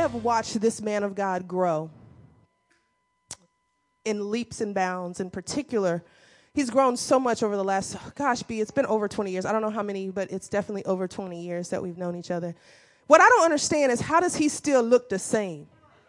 have watched this man of God grow in leaps and bounds. In particular, he's grown so much over the last, it's been over 20 years. I don't know how many, but it's definitely over 20 years that we've known each other. What I don't understand is, how does he still look the same?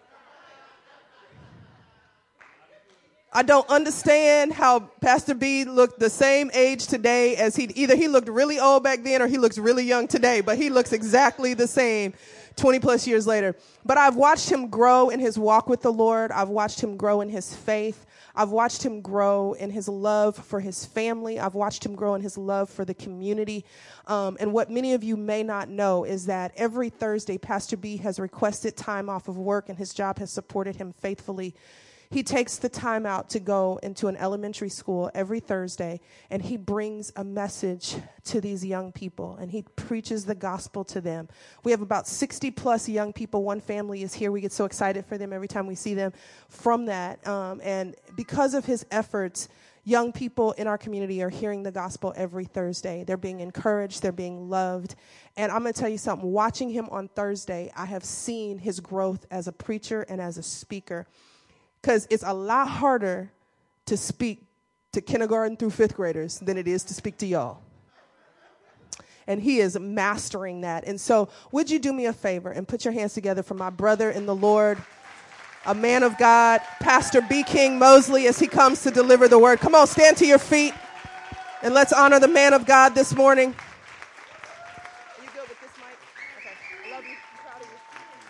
I don't understand how Pastor B looked the same age today as either he looked really old back then or he looks really young today, but he looks exactly the same 20 plus years later. But I've watched him grow in his walk with the Lord. I've watched him grow in his faith. I've watched him grow in his love for his family. I've watched him grow in his love for the community. And what many of you may not know is that every Thursday, Pastor B has requested time off of work, and his job has supported him faithfully. He takes the time out to go into an elementary school every Thursday, and he brings a message to these young people, and he preaches the gospel to them. We have about 60 plus young people. One family is here. We get so excited for them every time we see them from that. And because of his efforts, young people in our community are hearing the gospel every Thursday. They're being encouraged. They're being loved. And I'm going to tell you something. Watching him on Thursday, I have seen his growth as a preacher and as a speaker. Because it's a lot harder to speak to kindergarten through fifth graders than it is to speak to y'all. And he is mastering that. And so would you do me a favor and put your hands together for my brother in the Lord, a man of God, Pastor B. King Mosley, as he comes to deliver the word. Come on, stand to your feet, and let's honor the man of God this morning. Are you good with this mic? Okay. I love you. I'm proud of you.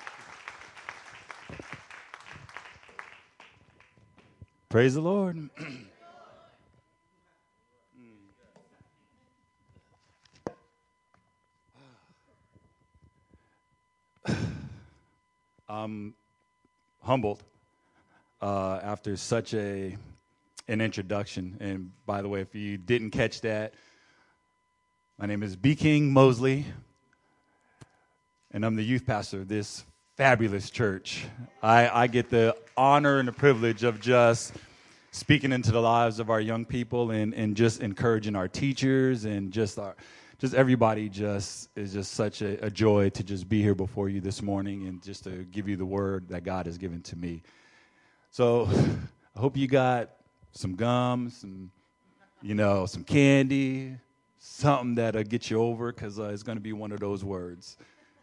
Praise the Lord. I'm humbled after such an introduction. And by the way, if you didn't catch that, my name is B. King Mosley, and I'm the youth pastor of this fabulous church. I get the honor and the privilege of just speaking into the lives of our young people and just encouraging our teachers and just everybody is just such a joy to just be here before you this morning and just to give you the word that God has given to me. So I hope you got some gum, some candy, something that'll get you over, because it's going to be one of those words.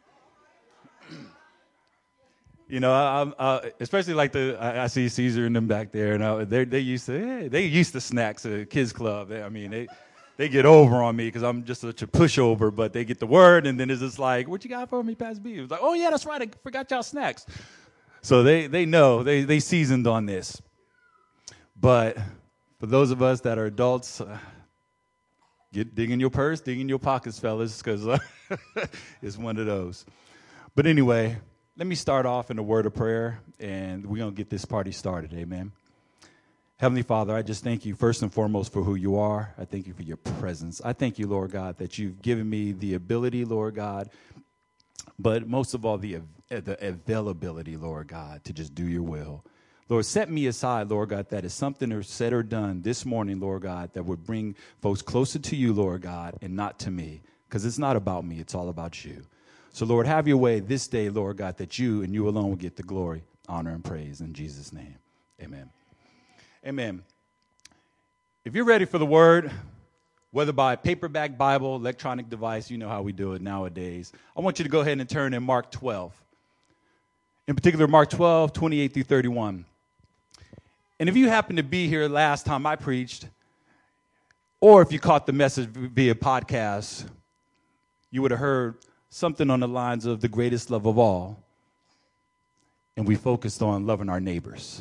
Especially like I see Caesar and them back there, and they used to snacks at Kids Club. They get over on me because I'm just such a pushover, but they get the word, and then it's just like, what you got for me, Pastor B? It was like, oh yeah, that's right, I forgot y'all snacks. So they know, they seasoned on this. But for those of us that are adults, dig in your purse, dig in your pockets, fellas, because it's one of those. But anyway, let me start off in a word of prayer, and we're going to get this party started. Amen. Heavenly Father, I just thank you first and foremost for who you are. I thank you for your presence. I thank you, Lord God, that you've given me the ability, Lord God, but most of all, the availability, Lord God, to just do your will. Lord, set me aside, Lord God, that is something or said or done this morning, Lord God, that would bring folks closer to you, Lord God, and not to me, because it's not about me. It's all about you. So, Lord, have your way this day, Lord God, that you and you alone will get the glory, honor, and praise in Jesus' name. Amen. Amen. If you're ready for the word, whether by paperback Bible, electronic device, you know how we do it nowadays, I want you to go ahead and turn in Mark 12. In particular, Mark 12, 28 through 31. And if you happen to be here last time I preached, or if you caught the message via podcast, you would have heard something on the lines of the greatest love of all, and we focused on loving our neighbors.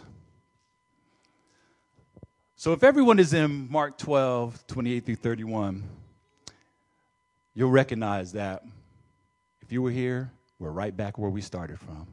So if everyone is in Mark 12, 28 through 31, you'll recognize that if you were here, we're right back where we started from.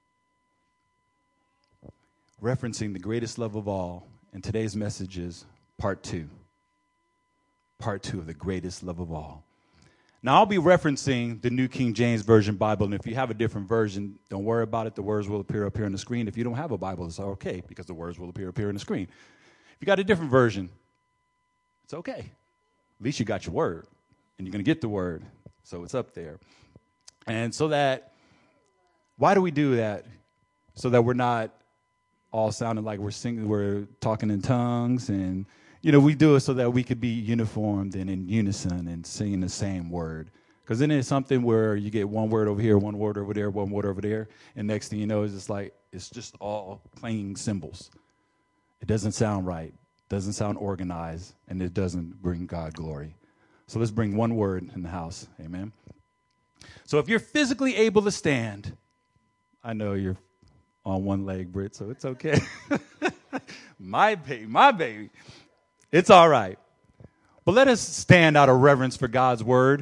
Referencing the greatest love of all, and today's message is part 2. Part 2 of the greatest love of all. Now, I'll be referencing the New King James Version Bible, and if you have a different version, don't worry about it. The words will appear up here on the screen. If you don't have a Bible, it's okay, because the words will appear up here on the screen. If you got a different version, it's okay. At least you got your word, and you're going to get the word, so it's up there. And so that Why do we do that? So that we're not all sounding like we're singing, we're talking in tongues, and we do it so that we could be uniformed and in unison and singing the same word. Because then it's something where you get one word over here, one word over there, one word over there, and next thing you know, it's just all clanging cymbals. It doesn't sound right, doesn't sound organized, and it doesn't bring God glory. So let's bring one word in the house. Amen. So if you're physically able to stand, I know you're on one leg, Britt, so it's okay. My baby. It's all right. But let us stand out of reverence for God's word.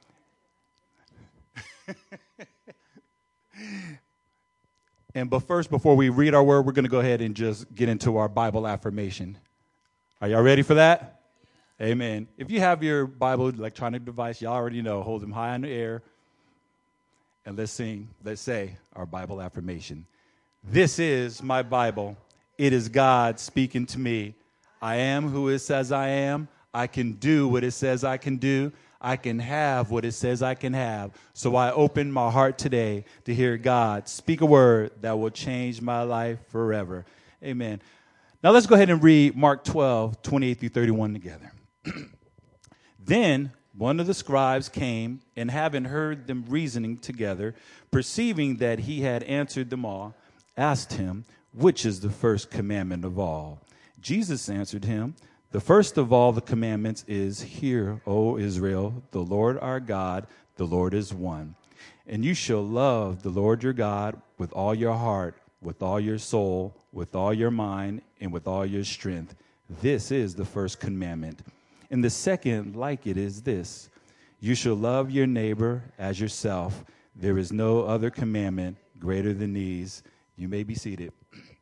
But first, before we read our word, we're going to go ahead and just get into our Bible affirmation. Are y'all ready for that? Amen. If you have your Bible electronic device, y'all already know, hold them high in the air. And let's say our Bible affirmation. This is my Bible. It is God speaking to me. I am who it says I am. I can do what it says I can do. I can have what it says I can have. So I open my heart today to hear God speak a word that will change my life forever. Amen. Now let's go ahead and read Mark 12, 28 through 31 together. Then one of the scribes came, and having heard them reasoning together, perceiving that he had answered them all, asked him, which is the first commandment of all? Jesus answered him, the first of all the commandments is, Hear, O Israel, the Lord our God, the Lord is one. And you shall love the Lord your God with all your heart, with all your soul, with all your mind, and with all your strength. This is the first commandment. And the second like it is this, you shall love your neighbor as yourself. There is no other commandment greater than these. You may be seated.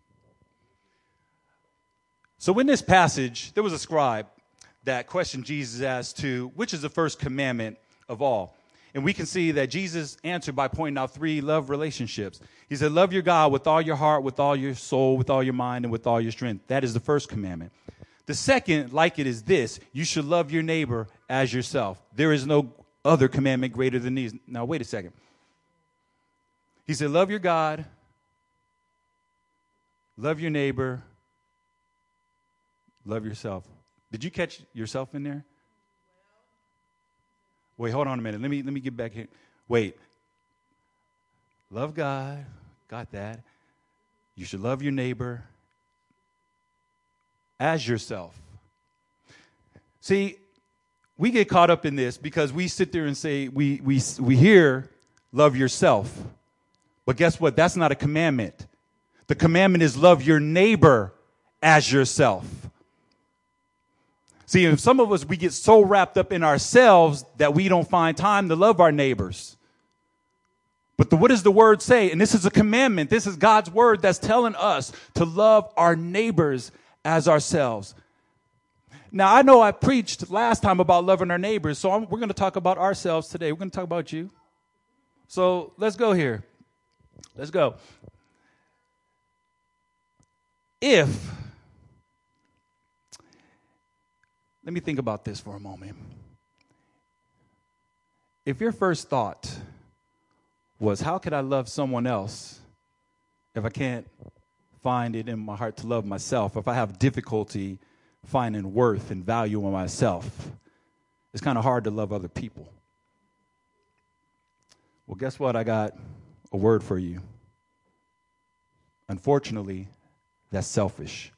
So in this passage, there was a scribe that questioned Jesus as to which is the first commandment of all. And we can see that Jesus answered by pointing out 3 love relationships. He said, love your God with all your heart, with all your soul, with all your mind, and with all your strength. That is the first commandment. The second, like it is this, you should love your neighbor as yourself. There is no other commandment greater than these. Now, wait a second. He said, love your God, love your neighbor, love yourself. Did you catch yourself in there? Wait, hold on a minute. Let me get back here. Wait. Love God. Got that. You should love your neighbor as yourself. See, we get caught up in this because we sit there and say, we hear love yourself. But guess what? That's not a commandment. The commandment is love your neighbor as yourself. See, if some of us, we get so wrapped up in ourselves that we don't find time to love our neighbors. But what does the word say? And this is a commandment. This is God's word that's telling us to love our neighbors as ourselves. Now, I know I preached last time about loving our neighbors, so we're going to talk about ourselves today. We're going to talk about you. So let's go here. Let's go. Let me think about this for a moment. If your first thought was, how could I love someone else if I can't find it in my heart to love myself, if I have difficulty finding worth and value in myself, it's kind of hard to love other people. Well, guess what? I got a word for you. Unfortunately, that's selfish.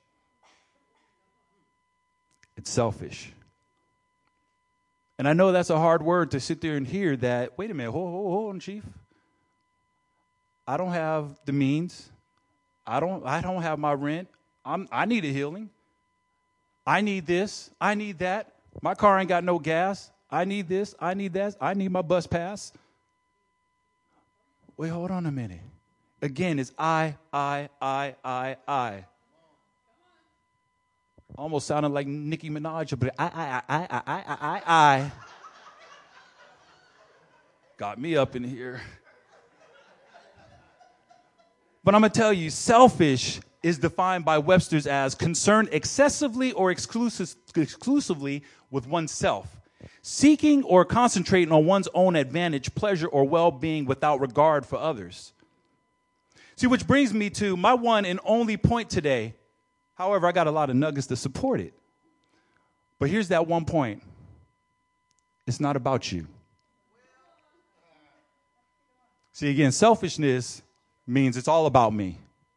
It's selfish. And I know that's a hard word to sit there and hear that, wait a minute, hold on, Chief. I don't have the means. I don't have my rent. I need a healing. I need this. I need that. My car ain't got no gas. I need this. I need that. I need my bus pass. Wait, hold on a minute. Again, it's I. Almost sounded like Nicki Minaj, but I. Got me up in here. But I'm going to tell you, selfish is defined by Webster's as concerned excessively or exclusively with oneself, seeking or concentrating on one's own advantage, pleasure, or well-being without regard for others. See, which brings me to my one and only point today. However, I got a lot of nuggets to support it. But here's that one point. It's not about you. See, again, selfishness means it's all about me.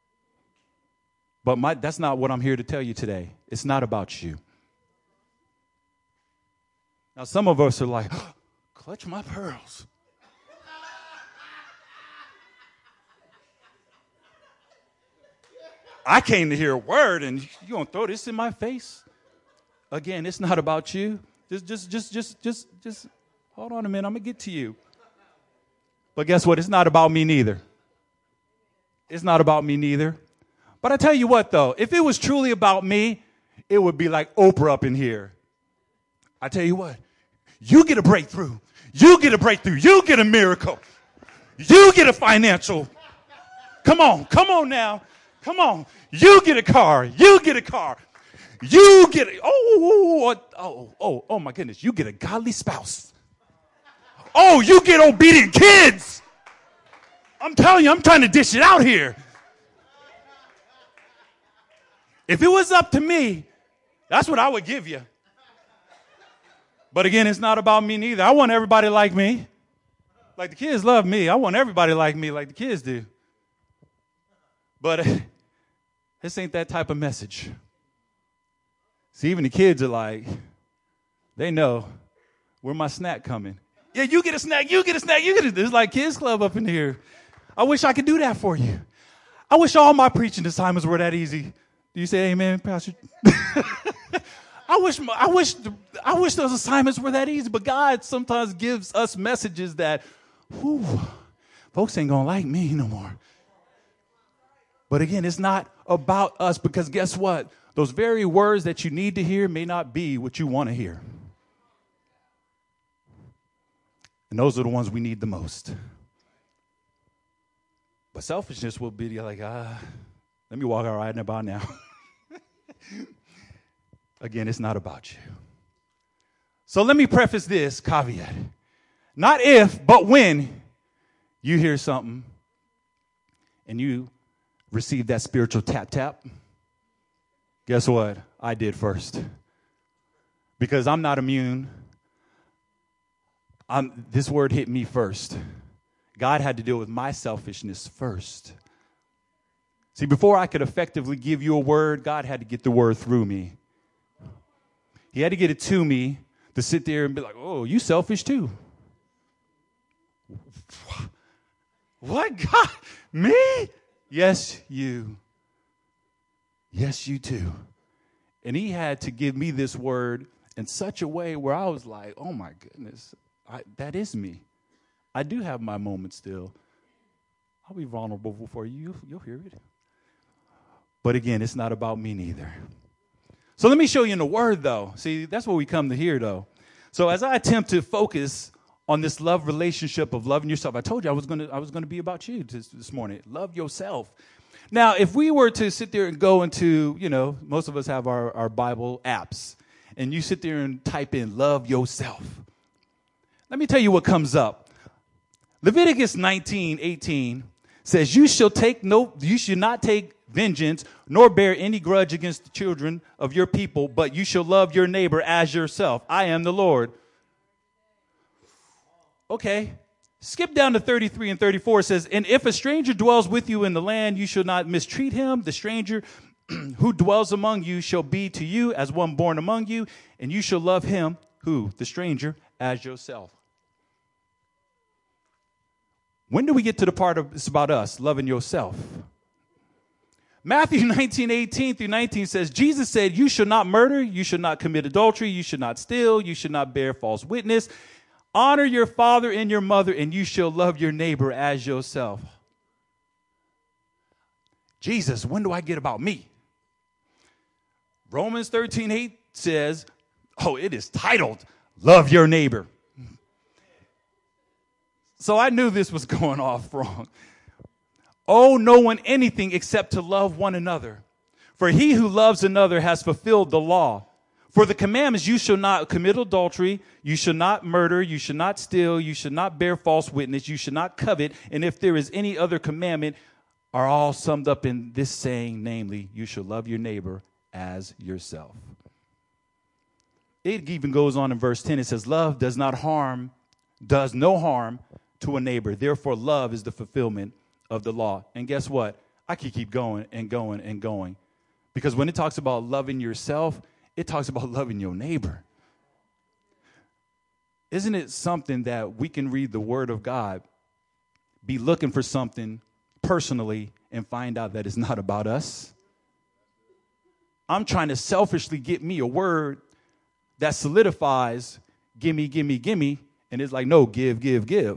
But that's not what I'm here to tell you today. It's not about you. Now, some of us are like, oh, clutch my pearls. I came to hear a word, and you gonna throw this in my face? Again, it's not about you. Just hold on a minute. I'm gonna get to you. But guess what? It's not about me neither. It's not about me neither. But I tell you what, though, if it was truly about me, it would be like Oprah up in here. I tell you what, you get a breakthrough. You get a breakthrough. You get a miracle. You get a financial. Come on now. Come on. You get a car. You get a car. You get oh my goodness. You get a godly spouse. Oh, you get obedient kids. I'm telling you, I'm trying to dish it out here. If it was up to me, that's what I would give you. But again, it's not about me neither. I want everybody like me. Like the kids love me. I want everybody like me, like the kids do. But this ain't that type of message. See, even the kids are like, they know, where my snack coming? Yeah, you get a snack, you get a snack, you get a... It's like kids club up in here. I wish I could do that for you. I wish all my preaching assignments were that easy. Do you say amen, Pastor? I wish those assignments were that easy, but God sometimes gives us messages that, folks ain't gonna like me no more. But again, it's not about us, because guess what? Those very words that you need to hear may not be what you want to hear. And those are the ones we need the most. But selfishness will be like, let me walk out right about now. Again, it's not about you. So let me preface this caveat. Not if, but when you hear something and you receive that spiritual tap. Guess what? I did first. Because I'm not immune. This word hit me first. God had to deal with my selfishness first. See, before I could effectively give you a word, God had to get the word through me. He had to get it to me to sit there and be like, oh, you selfish too. What, God? Me? Yes, you. Yes, you too. And he had to give me this word in such a way where I was like, oh my goodness, that is me. I do have my moments still. I'll be vulnerable for you. You'll hear it. But again, it's not about me neither. So let me show you in the word, though. See, that's what we come to hear, though. So as I attempt to focus on this love relationship of loving yourself, I told you I was going to be about you this morning. Love yourself. Now, if we were to sit there and go into, most of us have our Bible apps, and you sit there and type in love yourself. Let me tell you what comes up. Leviticus 19:18 says, you should not take vengeance, nor bear any grudge against the children of your people, but you shall love your neighbor as yourself. I am the Lord. Okay. Skip down to 33 and 34. It says, and if a stranger dwells with you in the land, you shall not mistreat him. The stranger who dwells among you shall be to you as one born among you, and you shall love him, who? The stranger, as yourself. When do we get to the part of it's about us, loving yourself? Matthew 19:18 through 19 says, Jesus said, you shall not murder, you shall not commit adultery, you should not steal, you should not bear false witness. Honor your father and your mother, and you shall love your neighbor as yourself. Jesus, when do I get about me? Romans 13:8 says, it is titled, Love Your Neighbor. So I knew this was going off wrong. Owe no one anything except to love one another. For he who loves another has fulfilled the law. For the commandments, you shall not commit adultery, you shall not murder, you shall not steal, you shall not bear false witness, you shall not covet, and if there is any other commandment, are all summed up in this saying, namely, you shall love your neighbor as yourself. It even goes on in verse 10. It says, love does no harm to a neighbor. Therefore, love is the fulfillment of the law. And guess what? I could keep going and going and going. Because when it talks about loving yourself, it talks about loving your neighbor. Isn't it something that we can read the word of God, be looking for something personally, and find out that it's not about us? I'm trying to selfishly get me a word that solidifies, gimme, gimme, gimme, and it's like, no, give, give, give.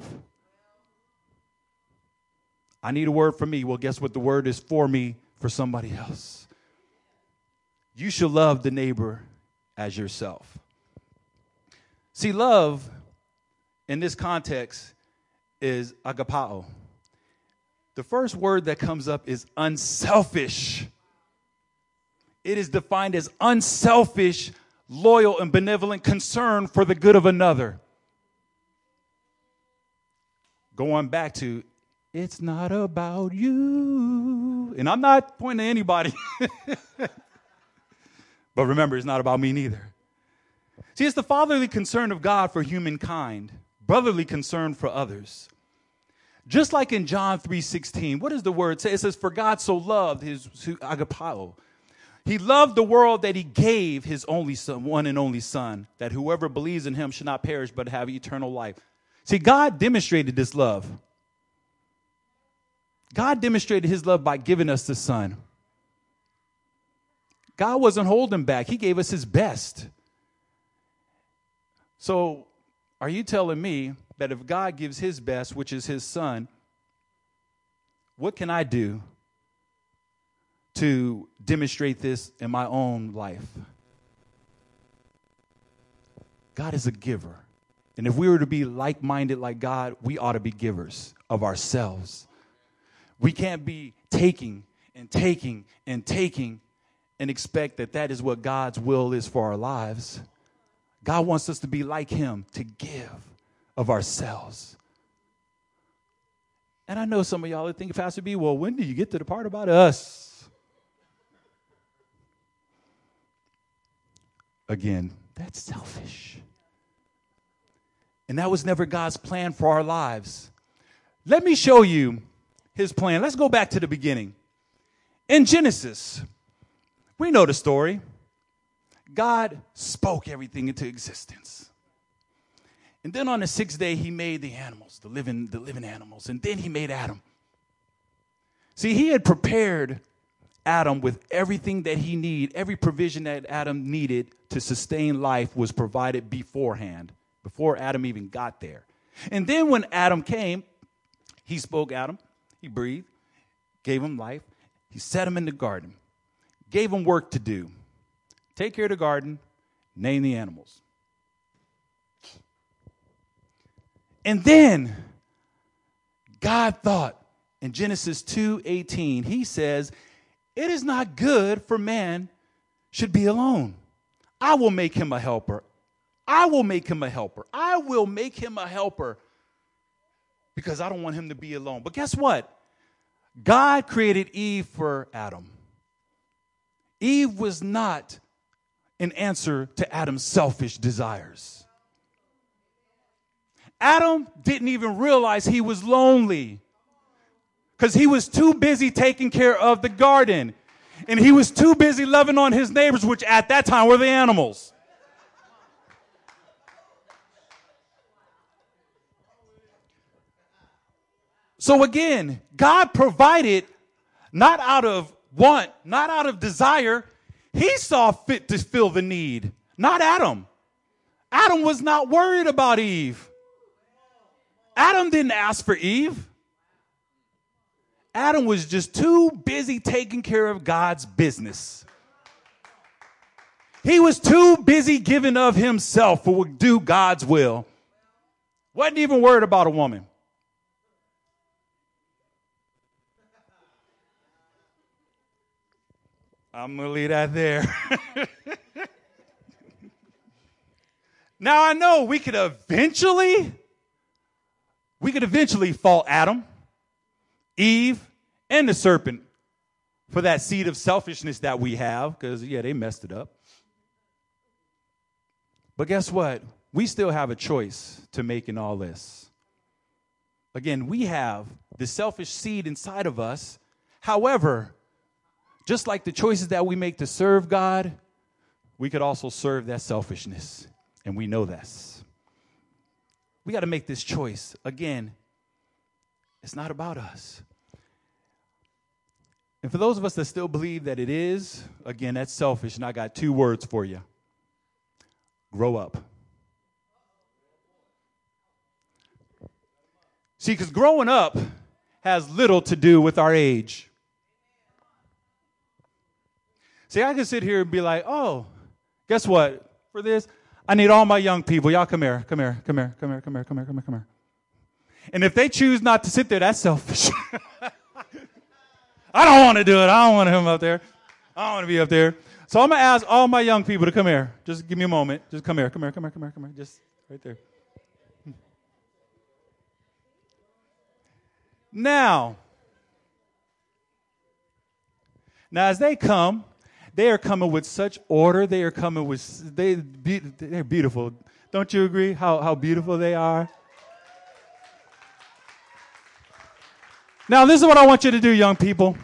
I need a word for me. Well, guess what? The word is for me, for somebody else. You shall love the neighbor as yourself. See, love in this context is agapao. The first word that comes up is unselfish. It is defined as unselfish, loyal, and benevolent concern for the good of another. Going back to, it's not about you. And I'm not pointing to anybody. But remember, it's not about me neither. See, it's the fatherly concern of God for humankind, brotherly concern for others. Just like in John 3:16, what does the word say? It says, for God so loved his agapao. He loved the world that he gave his only son, one and only son, that whoever believes in him should not perish but have eternal life. See, God demonstrated this love. God demonstrated his love by giving us the son. God wasn't holding back. He gave us his best. So are you telling me that if God gives his best, which is his son, what can I do to demonstrate this in my own life? God is a giver. And if we were to be like-minded like God, we ought to be givers of ourselves. We can't be taking and taking and taking and expect that that is what God's will is for our lives. God wants us to be like him, to give of ourselves. And I know some of y'all are thinking, Pastor B, well, when do you get to the part about us? Again, that's selfish. And that was never God's plan for our lives. Let me show you his plan. Let's go back to the beginning. In Genesis, we know the story. God spoke everything into existence. And then on the sixth day, he made the animals, the living animals. And then he made Adam. See, he had prepared Adam with everything that he needed. Every provision that Adam needed to sustain life was provided beforehand, before Adam even got there. And then when Adam came, he spoke Adam. He breathed, gave him life. He set him in the garden, gave him work to do. Take care of the garden, name the animals. And then God thought in Genesis 2:18, he says, it is not good for man should be alone. I will make him a helper. I will make him a helper. I will make him a helper because I don't want him to be alone. But guess what? God created Eve for Adam. Eve was not an answer to Adam's selfish desires. Adam didn't even realize he was lonely because he was too busy taking care of the garden. And he was too busy loving on his neighbors, which at that time were the animals. So again, God provided not out of want, not out of desire. He saw fit to fill the need, not Adam. Adam was not worried about Eve. Adam didn't ask for Eve. Adam was just too busy taking care of God's business. He was too busy giving of himself for do God's will. Wasn't even worried about a woman. I'm going to leave that there. Now I know we could eventually fault Adam, Eve, and the serpent for that seed of selfishness that we have, because, yeah, they messed it up. But guess what? We still have a choice to make in all this. Again, we have the selfish seed inside of us. However, just like the choices that we make to serve God, we could also serve that selfishness, and we know this. We got to make this choice. Again, it's not about us. And for those of us that still believe that it is, again, that's selfish, and I got 2 words for you. Grow up. See, because growing up has little to do with our age. See, I can sit here and be like, oh, guess what? For this, I need all my young people. Y'all come here, come here, come here, come here, come here, come here, come here, come here. And if they choose not to sit there, that's selfish. I don't want to do it. I don't want him up there. I don't want to be up there. So I'm going to ask all my young people to come here. Just give me a moment. Just come here, come here, come here, come here, come here. Just right there. Now, as they come, they are coming with such order. They are coming with, they're beautiful. Don't you agree how beautiful they are? Now, this is what I want you to do, young people.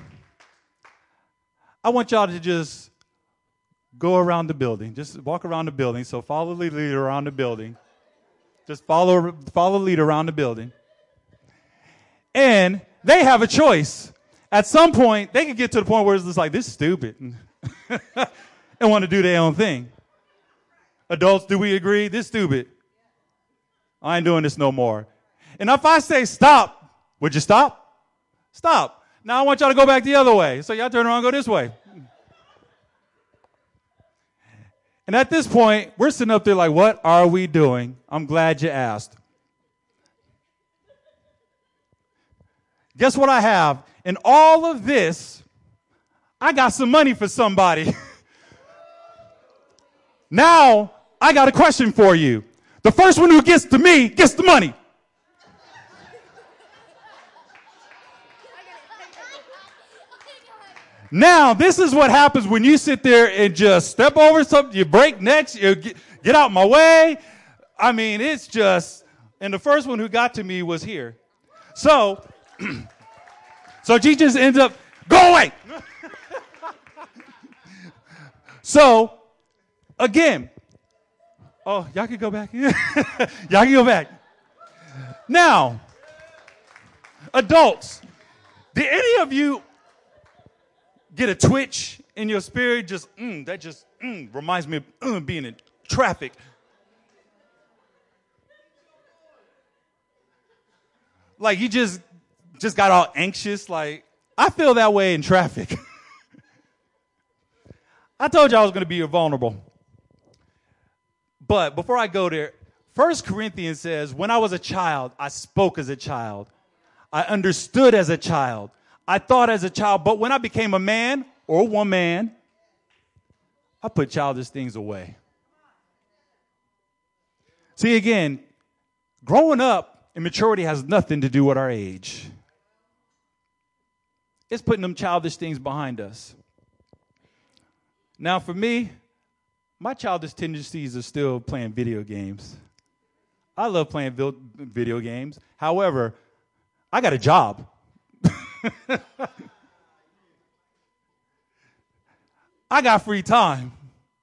I want y'all to just go around the building. Just walk around the building. So follow the leader around the building. Just follow the leader around the building. And they have a choice. At some point, they can get to the point where it's just like, this is stupid. And want to do their own thing. Adults, do we agree? This is stupid. I ain't doing this no more. And if I say stop, would you stop? Stop. Now I want y'all to go back the other way. So y'all turn around and go this way. And at this point, we're sitting up there like, what are we doing? I'm glad you asked. Guess what I have? In all of this, I got some money for somebody. Now, I got a question for you. The first one who gets to me gets the money. Now, this is what happens when you sit there and just step over something, you break necks, you get out my way. I mean, it's just, and the first one who got to me was here. So she just ends up, go away. So, again, oh, y'all can go back. Y'all can go back. Now, adults, did any of you get a twitch in your spirit? Just, that just reminds me of being in traffic. Like you just got all anxious. Like, I feel that way in traffic. I told you I was going to be vulnerable. But before I go there, 1 Corinthians says, when I was a child, I spoke as a child. I understood as a child. I thought as a child. But when I became a man or woman, I put childish things away. See, again, growing up and maturity has nothing to do with our age. It's putting them childish things behind us. Now, for me, my childish tendencies are still playing video games. I love playing video games. However, I got a job. I got free time.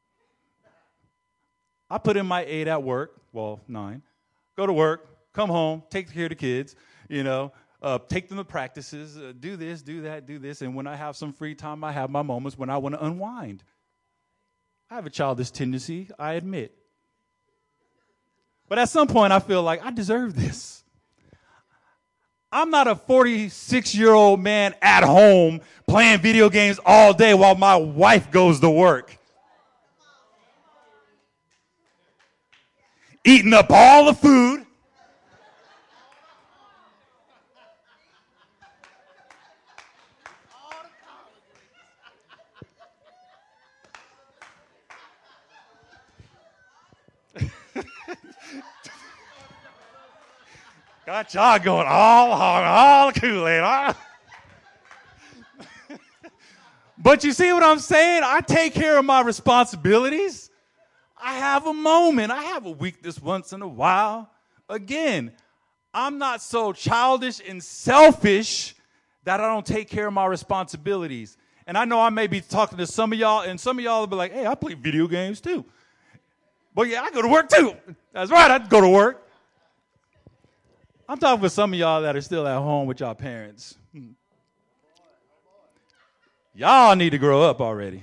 I put in my 8 at work, well, 9. Go to work, come home, take care of the kids, take them to practices, do this, do that, do this. And when I have some free time, I have my moments when I want to unwind. I have a childish tendency, I admit. But at some point, I feel like I deserve this. I'm not a 46-year-old man at home playing video games all day while my wife goes to work. Eating up all the food. Got y'all going all hard, all Kool-Aid. But you see what I'm saying? I take care of my responsibilities. I have a moment. I have a weakness once in a while. Again, I'm not so childish and selfish that I don't take care of my responsibilities. And I know I may be talking to some of y'all, and some of y'all will be like, hey, I play video games too. But yeah, I go to work too. That's right, I go to work. I'm talking with some of y'all that are still at home with y'all parents. Y'all need to grow up already.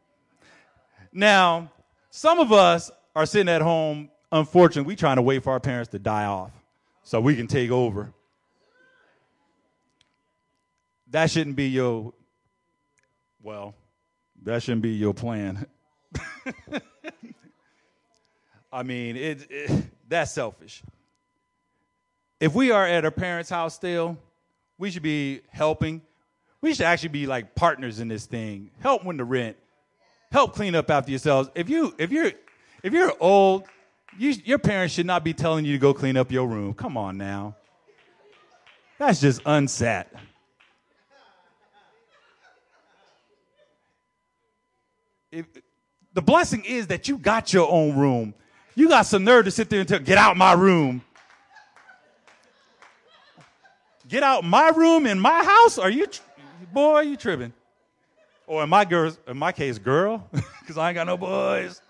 Now, some of us are sitting at home, unfortunately, we trying to wait for our parents to die off so we can take over. That shouldn't be your plan. I mean, that's selfish. If we are at our parents' house still, we should be helping. We should actually be like partners in this thing. Help with the rent. Help clean up after yourselves. If you're old, your parents should not be telling you to go clean up your room. Come on now. That's just unsat. The blessing is that you got your own room. You got some nerve to sit there and tell, get out my room. Get out my room in my house? Are you, boy, you tripping? Or in my case, girl, because I ain't got no boys.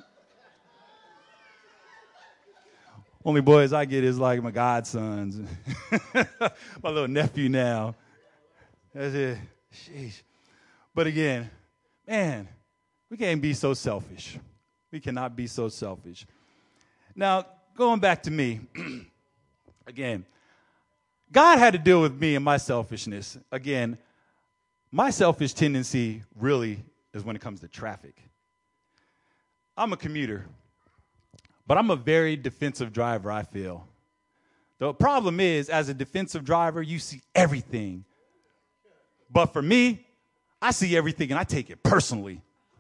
Only boys I get is like my godsons. My little nephew now. That's it. Sheesh. But again, man, we can't be so selfish. We cannot be so selfish. Now, going back to me, again, God had to deal with me and my selfishness. Again, my selfish tendency really is when it comes to traffic. I'm a commuter, but I'm a very defensive driver, I feel. The problem is, as a defensive driver, you see everything. But for me, I see everything and I take it personally.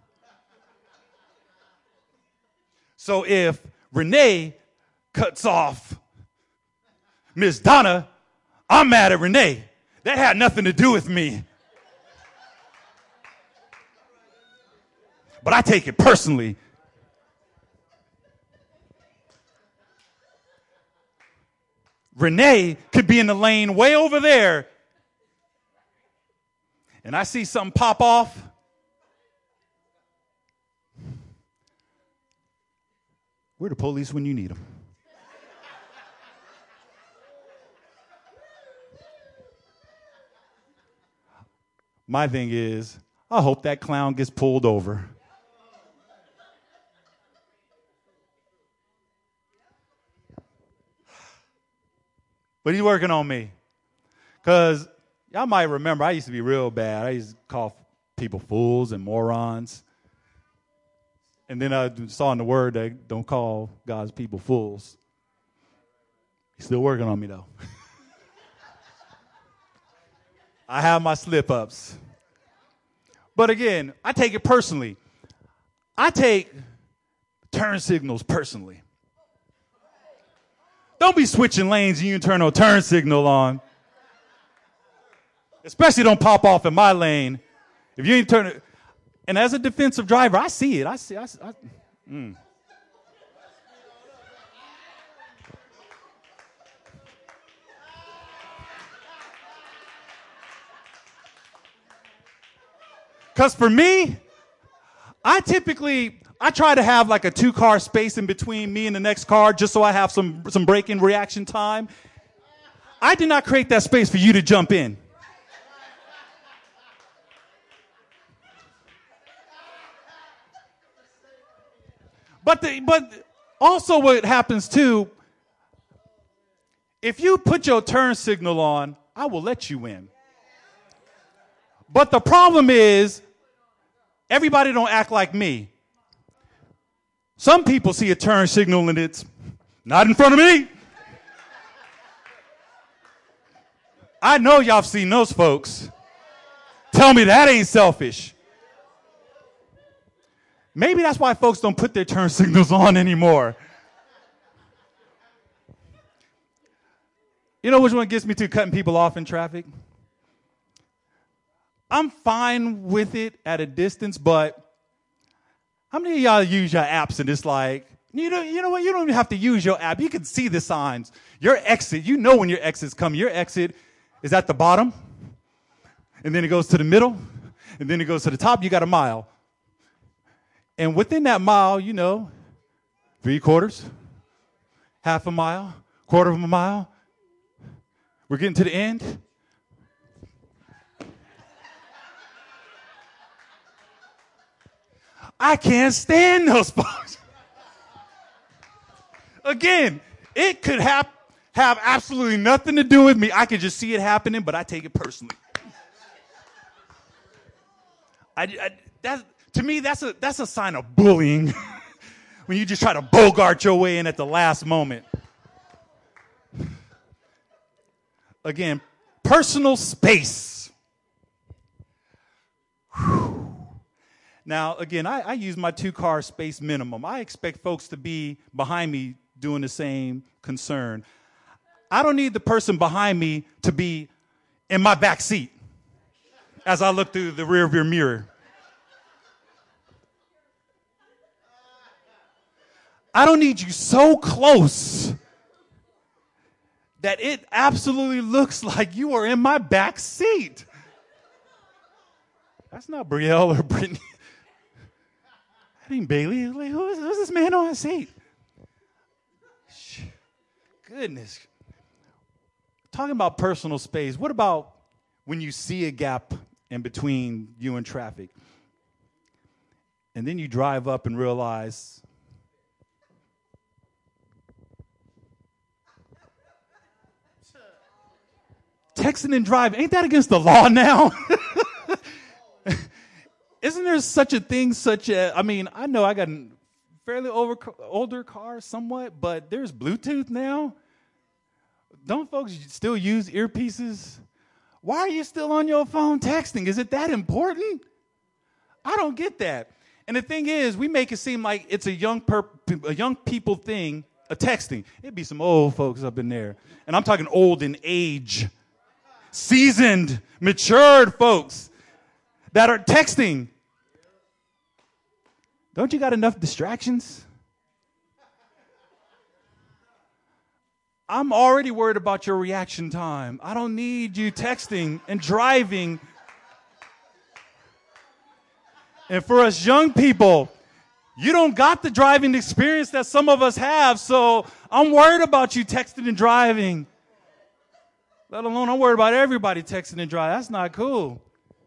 So if Renee cuts off Miss Donna, I'm mad at Renee. That had nothing to do with me. But I take it personally. Renee could be in the lane way over there, and I see something pop off. We're the police when you need them. My thing is, I hope that clown gets pulled over. But he's working on me. Because y'all might remember, I used to be real bad. I used to call people fools and morons. And then I saw in the word that don't call God's people fools. He's still working on me, though. I have my slip-ups. But again, I take it personally. I take turn signals personally. Don't be switching lanes and you turn no turn signal on. Especially don't pop off in my lane. If you ain't turn it. And as a defensive driver, I see it. Because for me, I try to have like a 2-car space in between me and the next car just so I have some braking reaction time. I did not create that space for you to jump in. But also what happens too, if you put your turn signal on, I will let you in. But the problem is, everybody don't act like me. Some people see a turn signal and it's not in front of me. I know y'all have seen those folks. Tell me that ain't selfish. Maybe that's why folks don't put their turn signals on anymore. You know which one gets me to cutting people off in traffic? I'm fine with it at a distance, but how many of y'all use your apps and it's like, you know what? You don't even have to use your app. You can see the signs. Your exit, you know when your exit's coming. Your exit is at the bottom, and then it goes to the middle, and then it goes to the top. You got a mile. And within that mile, 3/4, half a mile, quarter of a mile. We're getting to the end. I can't stand those folks. Again, it could have absolutely nothing to do with me. I could just see it happening, but I take it personally. To me, that's a sign of bullying when you just try to bogart your way in at the last moment. Again, personal space. Whew. Now, again, I use my 2-car space minimum. I expect folks to be behind me doing the same concern. I don't need the person behind me to be in my back seat as I look through the rearview mirror. I don't need you so close that it absolutely looks like you are in my back seat. That's not Brielle or Brittany. That ain't Bailey. Like, who's this man on the seat? Goodness. Talking about personal space, what about when you see a gap in between you and traffic? And then you drive up and realize texting and driving, ain't that against the law now? Isn't there such a thing, I know I got a fairly older car somewhat, but there's Bluetooth now. Don't folks still use earpieces? Why are you still on your phone texting? Is it that important? I don't get that. And the thing is, we make it seem like it's a young people thing, a texting. It'd be some old folks up in there. And I'm talking old in age, seasoned, matured folks that are texting. Don't you got enough distractions? I'm already worried about your reaction time. I don't need you texting and driving. And for us young people, you don't got the driving experience that some of us have, so I'm worried about you texting and driving. Let alone I'm worried about everybody texting and driving. That's not cool.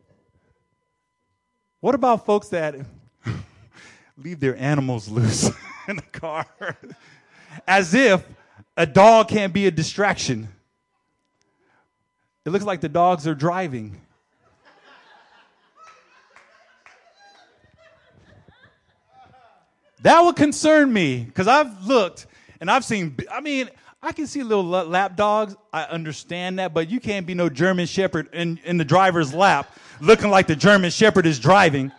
What about folks that leave their animals loose in the car? As if a dog can't be a distraction. It looks like the dogs are driving. That would concern me, because I've looked and I've seen, I can see little lap dogs. I understand that, but you can't be no German Shepherd in the driver's lap looking like the German Shepherd is driving.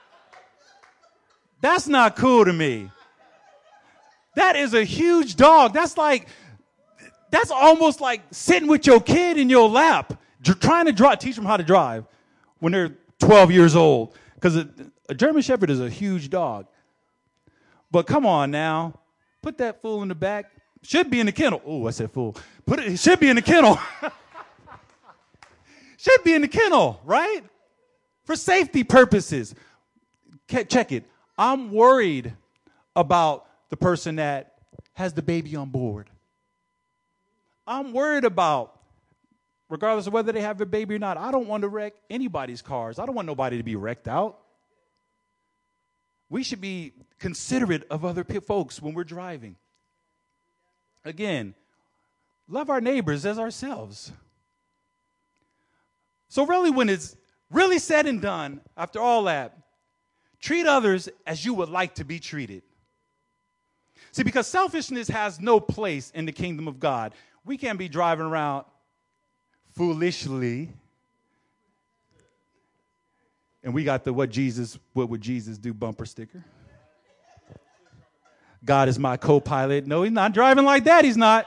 That's not cool to me. That is a huge dog. That's almost like sitting with your kid in your lap, trying to teach them how to drive when they're 12 years old. Because a German Shepherd is a huge dog. But come on now, put that fool in the back. Should be in the kennel. Oh, I said fool. It should be in the kennel. Should be in the kennel, right? For safety purposes. Check it. I'm worried about the person that has the baby on board. I'm worried about, regardless of whether they have their baby or not, I don't want to wreck anybody's cars. I don't want nobody to be wrecked out. We should be considerate of other folks when we're driving. Again, love our neighbors as ourselves. So really, when it's really said and done, after all that, treat others as you would like to be treated. See, because selfishness has no place in the kingdom of God. We can't be driving around foolishly. And we got the what would Jesus do bumper sticker. God is my co-pilot. No, he's not driving like that. He's not.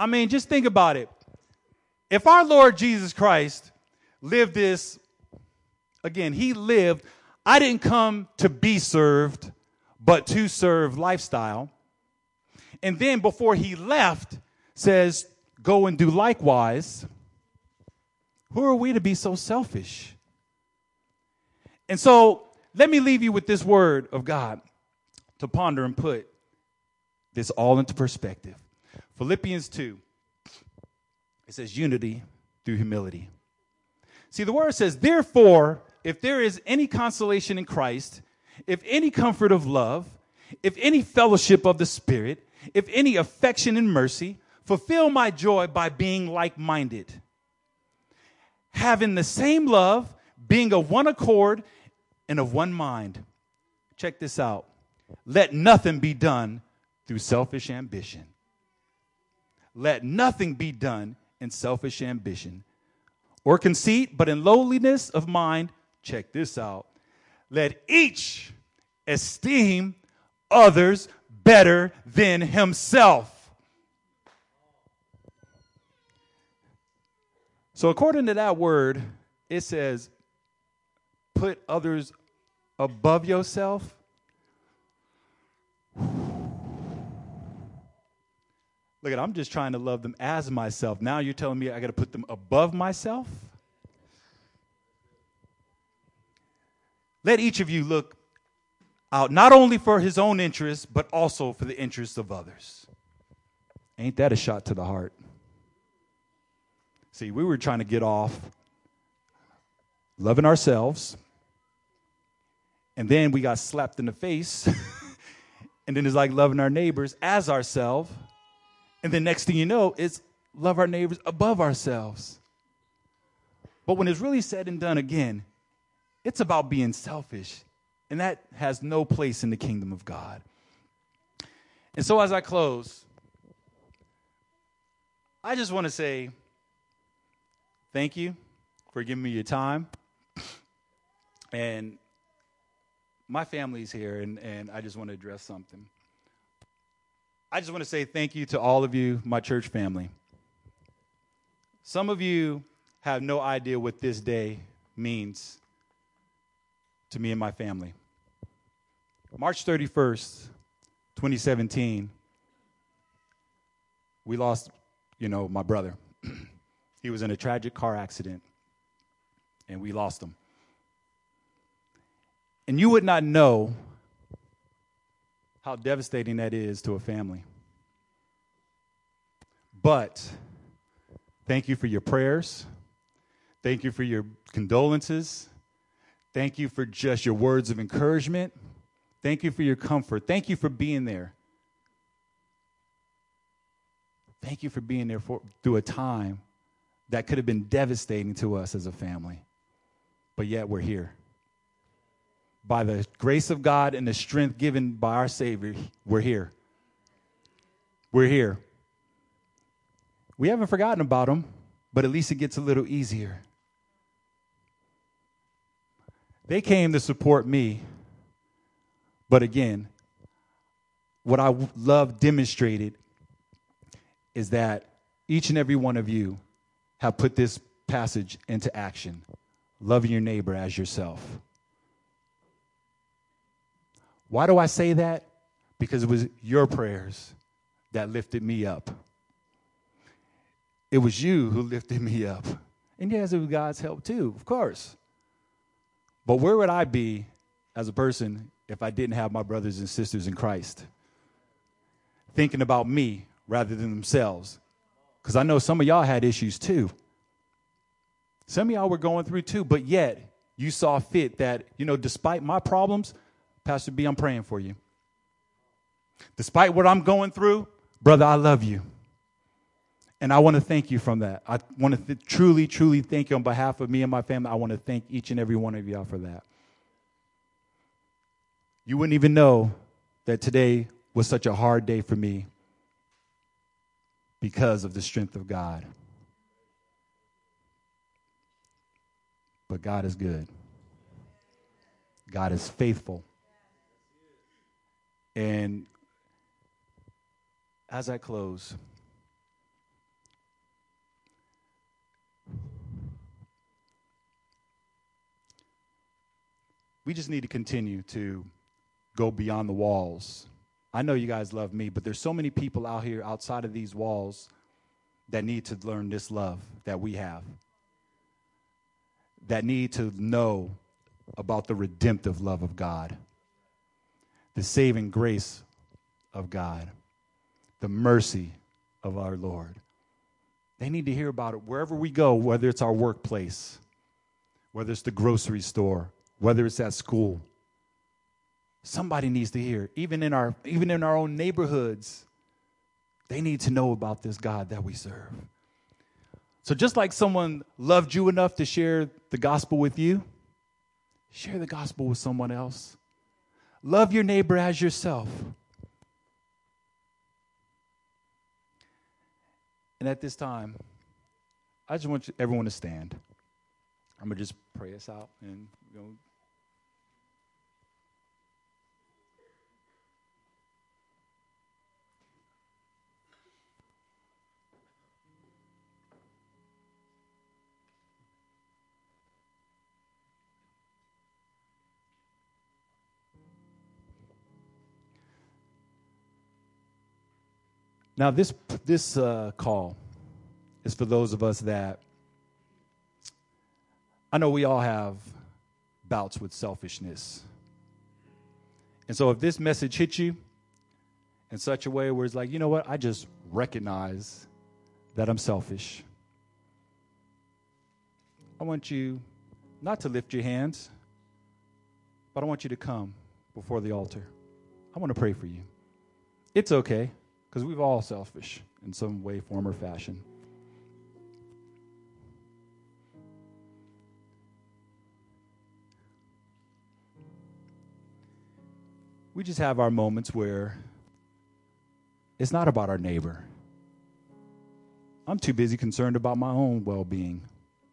I mean, just think about it. If our Lord Jesus Christ lived this, again, he lived, I didn't come to be served, but to serve lifestyle. And then before he left, says, go and do likewise. Who are we to be so selfish? And so let me leave you with this word of God to ponder and put this all into perspective. Philippians 2, it says unity through humility. See, the word says, therefore, if there is any consolation in Christ, if any comfort of love, if any fellowship of the Spirit, if any affection and mercy, fulfill my joy by being like-minded, having the same love, being of one accord and of one mind. Check this out. Let nothing be done through selfish ambition. Let nothing be done in selfish ambition or conceit, but in lowliness of mind. Check this out. Let each esteem others better than himself. So according to that word, it says, put others above yourself. Look, I'm just trying to love them as myself. Now you're telling me I got to put them above myself? Let each of you look out not only for his own interests, but also for the interests of others. Ain't that a shot to the heart? See, we were trying to get off loving ourselves, and then we got slapped in the face, and then it's like loving our neighbors as ourselves, and then next thing you know, it's love our neighbors above ourselves. But when it's really said and done again, it's about being selfish, and that has no place in the kingdom of God. And so as I close, I just want to say thank you for giving me your time. And my family's here, and I just want to address something. I just want to say thank you to all of you, my church family. Some of you have no idea what this day means to me and my family. March 31st, 2017, we lost, my brother. He was in a tragic car accident, and we lost him. And you would not know how devastating that is to a family. But thank you for your prayers. Thank you for your condolences. Thank you for just your words of encouragement. Thank you for your comfort. Thank you for being there. Thank you for being there through a time that could have been devastating to us as a family. But yet we're here. By the grace of God and the strength given by our Savior, we're here. We're here. We haven't forgotten about him, but at least it gets a little easier. They came to support me, but again, what I love demonstrated is that each and every one of you have put this passage into action, loving your neighbor as yourself. Why do I say that? Because it was your prayers that lifted me up. It was you who lifted me up. And yes, it was God's help too, of course. But where would I be as a person if I didn't have my brothers and sisters in Christ? Thinking about me rather than themselves. Because I know some of y'all had issues too. Some of y'all were going through too, but yet you saw fit that, despite my problems, Pastor B, I'm praying for you. Despite what I'm going through, brother, I love you. And I want to thank you from that. I want to truly, truly thank you on behalf of me and my family. I want to thank each and every one of y'all for that. You wouldn't even know that today was such a hard day for me because of the strength of God. But God is good. God is faithful. And as I close, we just need to continue to go beyond the walls. I know you guys love me, but there's so many people out here outside of these walls that need to learn this love that we have, that need to know about the redemptive love of God, the saving grace of God, the mercy of our Lord. They need to hear about it wherever we go, whether it's our workplace, whether it's the grocery store, whether it's at school. Somebody needs to hear, even in our own neighborhoods. They need to know about this God that we serve. So just like someone loved you enough to share the gospel with you, share the gospel with someone else. Love your neighbor as yourself. And at this time, I just want everyone to stand. I'm going to just pray us out and Now, this call is for those of us that, I know we all have bouts with selfishness. And so if this message hits you in such a way where it's like, you know what, I just recognize that I'm selfish. I want you not to lift your hands, but I want you to come before the altar. I want to pray for you. It's okay. Because we've all selfish in some way, form, or fashion. We just have our moments where it's not about our neighbor. I'm too busy concerned about my own well-being.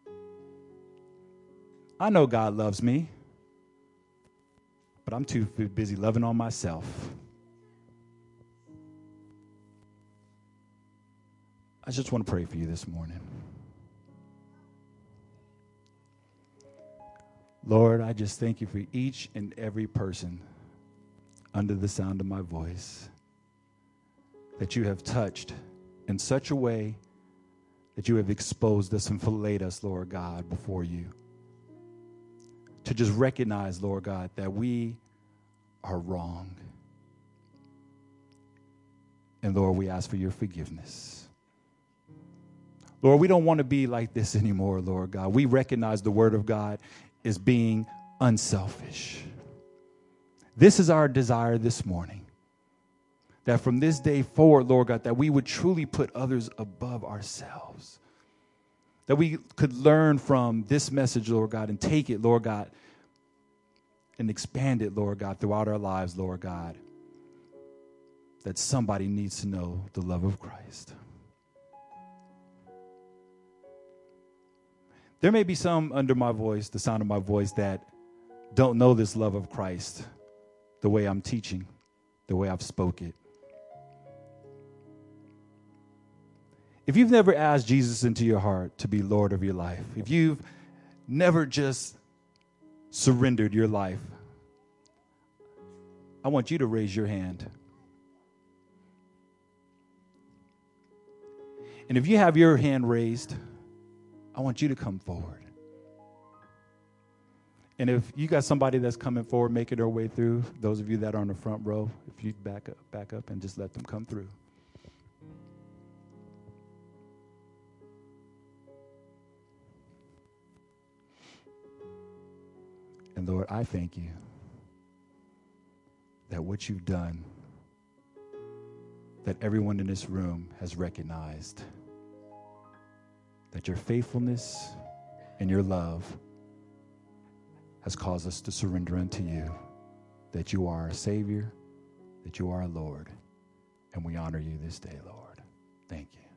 I know God loves me, but I'm too busy loving on myself. I just want to pray for you this morning. Lord, I just thank you for each and every person under the sound of my voice that you have touched in such a way that you have exposed us and filleted us, Lord God, before you. To just recognize, Lord God, that we are wrong. And Lord, we ask for your forgiveness. Lord, we don't want to be like this anymore, Lord God. We recognize the word of God is being unselfish. This is our desire this morning, that from this day forward, Lord God, that we would truly put others above ourselves, that we could learn from this message, Lord God, and take it, Lord God, and expand it, Lord God, throughout our lives, Lord God, that somebody needs to know the love of Christ. There may be some under my voice, the sound of my voice, that don't know this love of Christ the way I'm teaching, the way I've spoke it. If you've never asked Jesus into your heart to be Lord of your life, if you've never just surrendered your life, I want you to raise your hand. And if you have your hand raised, I want you to come forward. And if you got somebody that's coming forward, making their way through, those of you that are on the front row, if you back up and just let them come through. And Lord, I thank you that what you've done, that everyone in this room has recognized, that your faithfulness and your love has caused us to surrender unto you, that you are our Savior, that you are our Lord, and we honor you this day, Lord. Thank you.